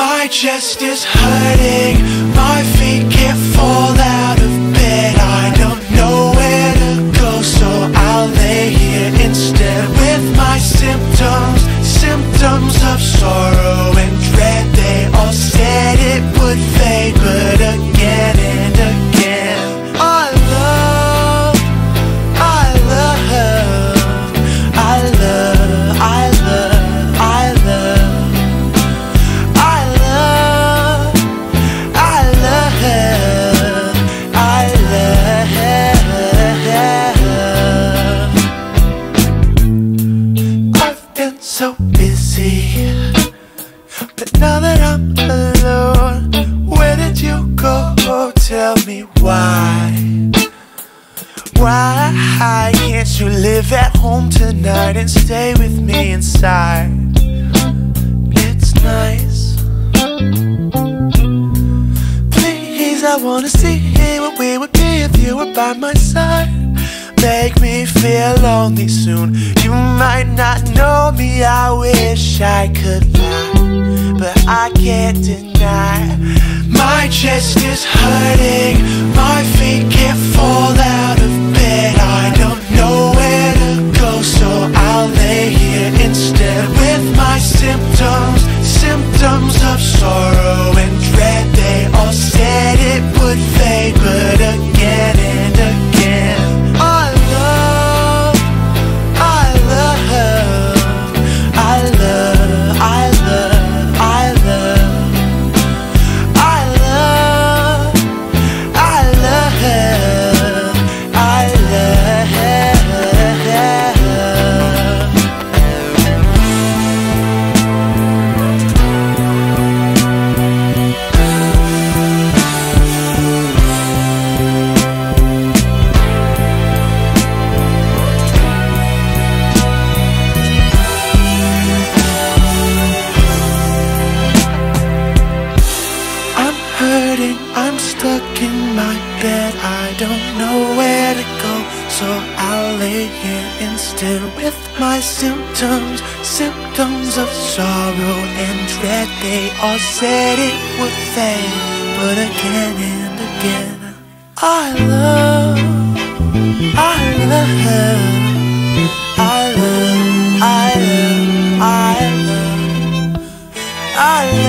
My chest is hurting, my feet can't fall out of bed. I don't know where to go, so I'll lay here instead with my symptoms, symptoms of sorrow and dread. They all said it would fade, but again and again I love, I love, I love, I love, I love, I love, I love, I love. I've been so busy, but now that I'm alone, where did you go? Tell me why? Why can't you live at home tonight and stay with me inside? It's nice. Please, I wanna see what we would be if you were by my side. Make me feel lonely soon. You might not know me, I wish I could lie, but I can't deny. My chest is hurting, my feet can't fall out of bed. I don't know where to go, so I'll lay here instead with my symptoms, symptoms of sorrow and dread. They all said it would fade, but again and again I love, I love, I love, I love, I love, I love, I love, I love. I'm hurting, I'm stuck in my bed. I don't know where to go, so I'll lay here instead with my symptoms, symptoms of sorrow and dread. They all said it would fade, but again and again I love, I love, I love, I love, I love, I love.